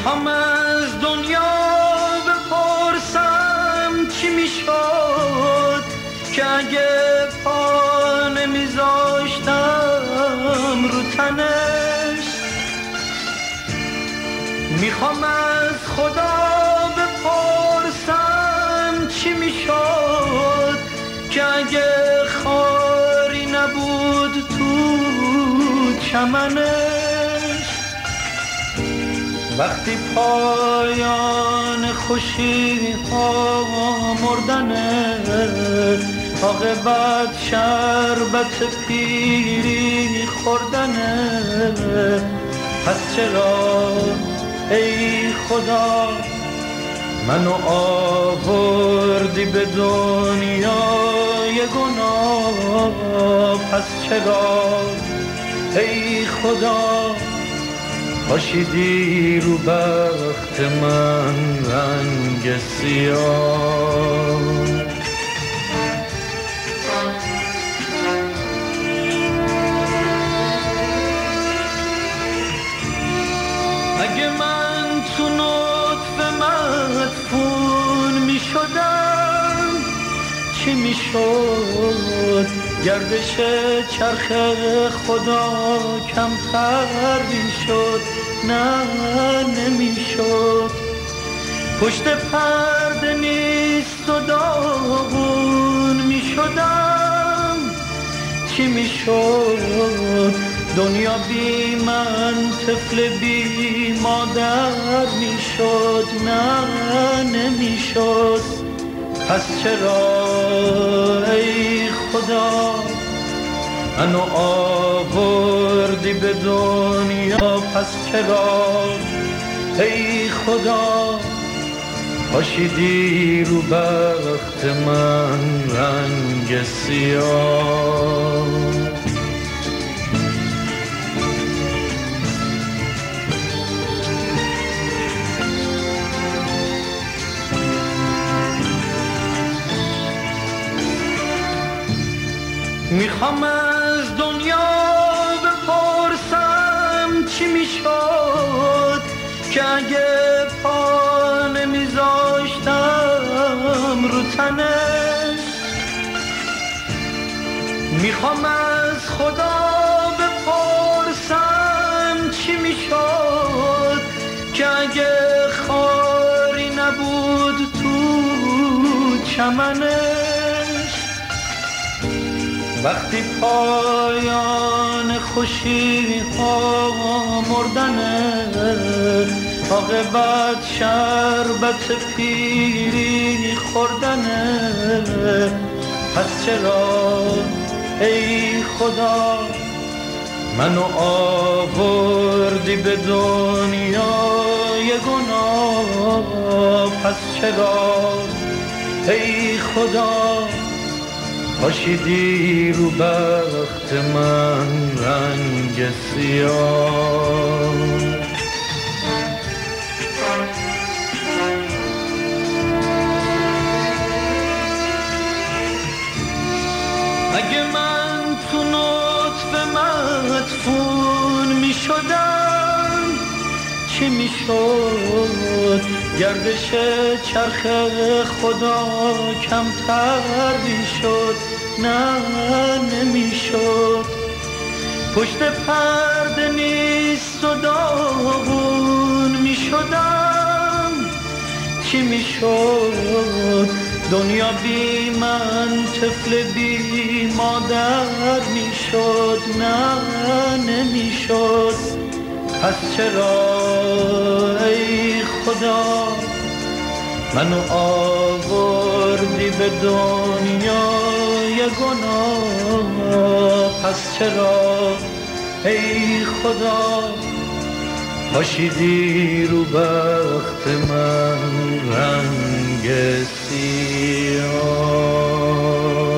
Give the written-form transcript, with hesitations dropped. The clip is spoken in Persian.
میخوام از دنیا بپرسم چی میشد که اگه پا نمیذاشتم رو تنش. میخوام از خدا بپرسم چی میشد که اگه خاری نبود تو چمنش. وقتی پایان خوشی ها مردنه، عاقبت شربت پیری خوردنه. پس چرا ای خدا منو آوردی به دنیای گناه؟ پس چرا ای خدا پاشیدی رو بخت من رنگ سیاه؟ اگه من تو نطفه مدفون می شدم چی می شد؟ گردش چرخ خدا کمتر می شد؟ نه نمی شد. پشت پرده نیست و داغون می شدم چی می شد؟ دنیا بی من طفل بی مادر می شد؟ نه نمی شد. پس چرا ای خدا منو آوردی به دنیا؟ پس چرا ای خدا پاشیدی رو بخت من رنگ سیاه؟ میخوام از دنیا بپرسم چی میشد که اگه پا نمیذاشتم رو تنش. میخوام از خدا بپرسم چی میشد که اگه خاری نبود تو چمنش. وقتی پایان خوشی ها مردنه، عاقبت شربت پیری خوردنه. پس چرا ای خدا منو آوردی به دنیای گناه؟ پس چرا ای خدا پاشیدی رو بخت من رنگ سیاه؟ اگه من تو نطفه مدفون می شدم چی می شد؟ گردش چرخ خدا کمتر می شد؟ نه نمی شد. پشت پرده نیست و داغون می شدم چی می شد؟ دنیا بی من طفل بی مادر می شد؟ نه نمی شد. پس چرا ای خدا منو آوردی به دنیای گناه؟ پس چرا ای خدا پاشیدی رو بخت من رنگ سیاه؟